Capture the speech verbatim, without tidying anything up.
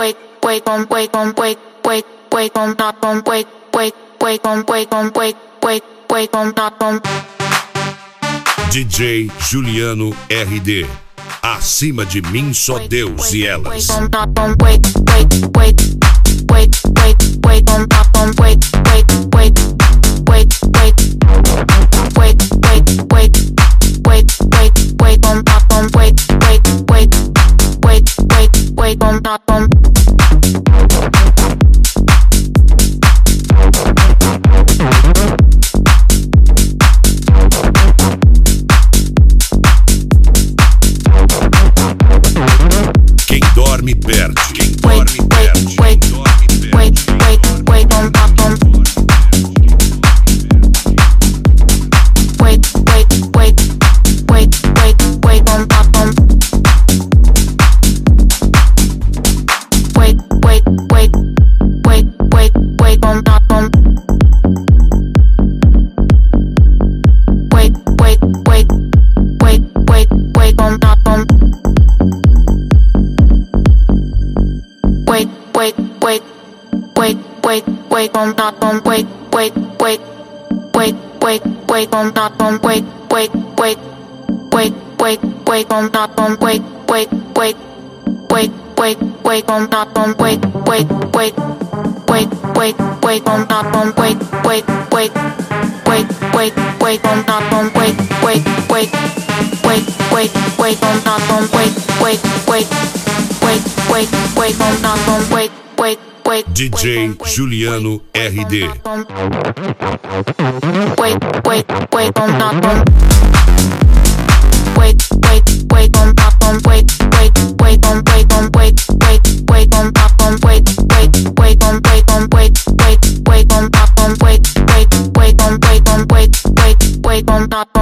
wait, wait on, wait on, wait, wait, wait on that on, wait, wait, wait on, wait on, wait, wait, wait on that on. D J Juliano R D. Acima de mim só Deus e elas. Wait on that on, wait, wait, wait, wait, wait, wait on that on, wait, wait, wait, wait, wait, wait, wait, wait, wait, wait, wait on that on, wait, wait, wait, wait, wait, wait on that on. Quem dorme perde. Quem Wait, dorme wait, perde. wait, wait, wait, wait on that on. Wait, wait, wait, wait, wait, wait on that on. Wait, wait, wait, wait, wait, wait on that on. Wait, wait, wait, wait, wait, wait on that on. Wait, wait, wait, wait, wait, wait on that on, wait, wait, wait, wait, wait, wait on that on, wait, wait, wait, wait, wait, wait on that on, wait, wait, wait, wait, wait, wait on that on, wait, wait, wait, wait, wait, wait on that on, wait, wait, wait, wait, wait, wait on that on, wait, wait, wait, wait, wait, wait on that on, wait, wait, wait, wait, wait, wait on that on, wait, wait, wait. D J Juliano R D. Wait, wait, wait on that on. Wait, wait, wait on that on, wait, wait, wait on, wait on, wait, wait, wait on that on, wait, wait, wait on, wait on, wait, wait, wait on that on, wait, wait, wait on, wait on, wait, wait, wait on that on.